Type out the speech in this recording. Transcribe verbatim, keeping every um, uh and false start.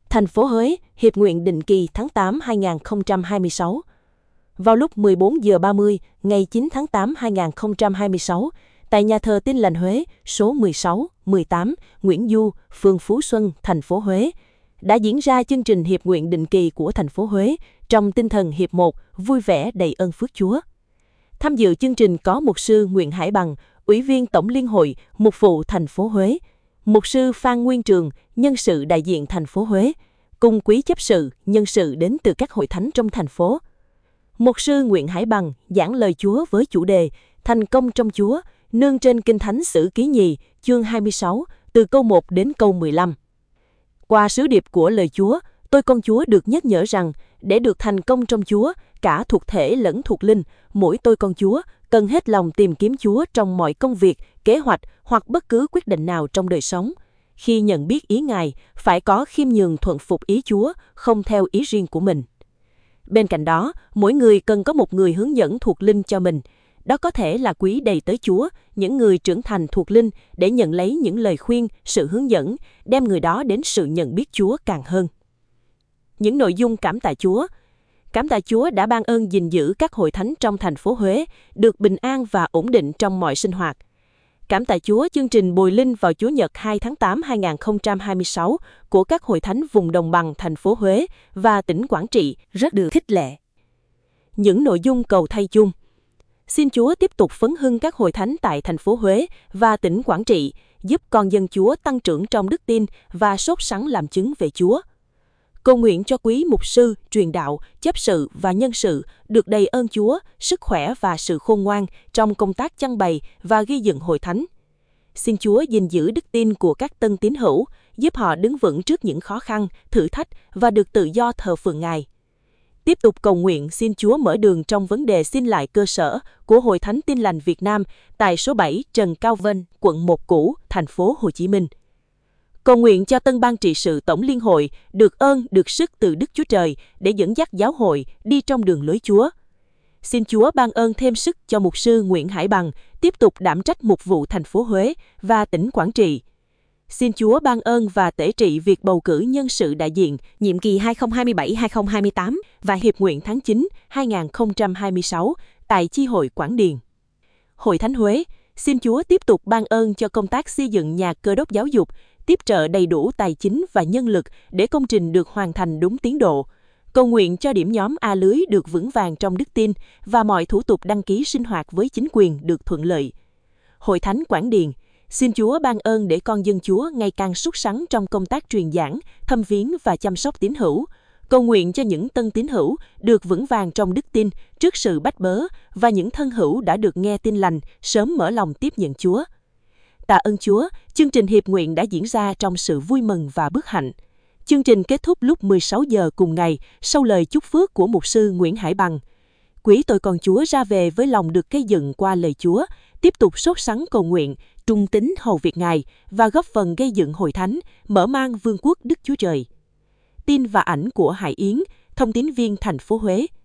Thành phố Huế, Hiệp nguyện định kỳ tháng tám năm hai nghìn không trăm hai mươi sáu. Vào lúc mười bốn giờ ba mươi ngày chín tháng tám năm hai nghìn không trăm hai mươi sáu, tại nhà thờ Tin Lành Huế, số mười sáu, mười tám, Nguyễn Du, phường Phú Xuân, thành phố Huế, đã diễn ra chương trình Hiệp nguyện định kỳ của thành phố Huế trong tinh thần Hiệp một, vui vẻ đầy ơn phước Chúa. Tham dự chương trình có Mục sư Nguyễn Hải Bằng, Ủy viên Tổng Liên hội, Mục vụ thành phố Huế, Mục sư Phan Nguyên Trường, nhân sự đại diện thành phố Huế, cùng quý chấp sự, nhân sự đến từ các hội thánh trong thành phố. Mục sư Nguyễn Hải Bằng giảng lời Chúa với chủ đề Thành công trong Chúa, nương trên Kinh Thánh Sử Ký Nhì, chương hai mươi sáu, từ câu một đến câu mười lăm. Qua sứ điệp của lời Chúa, tôi con Chúa được nhắc nhở rằng, để được thành công trong Chúa, cả thuộc thể lẫn thuộc linh, mỗi tôi con Chúa cần hết lòng tìm kiếm Chúa trong mọi công việc, kế hoạch hoặc bất cứ quyết định nào trong đời sống. Khi nhận biết ý Ngài, phải có khiêm nhường thuận phục ý Chúa, không theo ý riêng của mình. Bên cạnh đó, mỗi người cần có một người hướng dẫn thuộc linh cho mình. Đó có thể là quý đầy tớ Chúa, những người trưởng thành thuộc linh để nhận lấy những lời khuyên, sự hướng dẫn, đem người đó đến sự nhận biết Chúa càng hơn. Những nội dung cảm tạ Chúa. Cảm tạ Chúa đã ban ơn gìn giữ các hội thánh trong thành phố Huế được bình an và ổn định trong mọi sinh hoạt. Cảm tạ Chúa chương trình Bồi Linh vào Chủ nhật hai tháng tám năm hai nghìn không trăm hai mươi sáu của các hội thánh vùng đồng bằng thành phố Huế và tỉnh Quảng Trị rất được khích lệ. Những nội dung cầu thay chung. Xin Chúa tiếp tục phấn hưng các hội thánh tại thành phố Huế và tỉnh Quảng Trị, giúp con dân Chúa tăng trưởng trong đức tin và sốt sắng làm chứng về Chúa. Cầu nguyện cho quý mục sư, truyền đạo, chấp sự và nhân sự được đầy ơn Chúa, sức khỏe và sự khôn ngoan trong công tác chăn bày và gây dựng hội thánh. Xin Chúa gìn giữ đức tin của các tân tín hữu, giúp họ đứng vững trước những khó khăn, thử thách và được tự do thờ phượng Ngài. Tiếp tục cầu nguyện xin Chúa mở đường trong vấn đề xin lại cơ sở của Hội Thánh Tin Lành Việt Nam tại số bảy Trần Cao Vân, quận một cũ, thành phố Hồ Chí Minh. Cầu nguyện cho tân ban trị sự Tổng Liên hội được ơn, được sức từ Đức Chúa Trời để dẫn dắt giáo hội đi trong đường lối Chúa. Xin Chúa ban ơn thêm sức cho mục sư Nguyễn Hải Bằng tiếp tục đảm trách mục vụ thành phố Huế và tỉnh Quảng Trị. Xin Chúa ban ơn và tể trị việc bầu cử nhân sự đại diện nhiệm kỳ hai nghìn không trăm hai mươi bảy đến hai nghìn không trăm hai mươi tám và hiệp nguyện tháng chín năm hai nghìn không trăm hai mươi sáu tại chi hội Quảng Điền. Hội Thánh Huế, xin Chúa tiếp tục ban ơn cho công tác xây dựng nhà Cơ Đốc giáo dục, tiếp trợ đầy đủ tài chính và nhân lực để công trình được hoàn thành đúng tiến độ. Cầu nguyện cho điểm nhóm A Lưới được vững vàng trong đức tin và mọi thủ tục đăng ký sinh hoạt với chính quyền được thuận lợi. Hội Thánh Quảng Điền, xin Chúa ban ơn để con dân Chúa ngày càng sốt sắng trong công tác truyền giảng, thăm viếng và chăm sóc tín hữu. Cầu nguyện cho những tân tín hữu được vững vàng trong đức tin trước sự bách bớ và những thân hữu đã được nghe tin lành sớm mở lòng tiếp nhận Chúa. Tạ ơn Chúa, chương trình hiệp nguyện đã diễn ra trong sự vui mừng và bước hạnh. Chương trình kết thúc lúc mười sáu giờ cùng ngày sau lời chúc phước của mục sư Nguyễn Hải Bằng. Quý tôi con Chúa ra về với lòng được gây dựng qua lời Chúa, tiếp tục sốt sắng cầu nguyện, trung tín hầu việc Ngài và góp phần gây dựng hội thánh, mở mang vương quốc Đức Chúa Trời. Tin và ảnh của Hải Yến, thông tín viên thành phố Huế.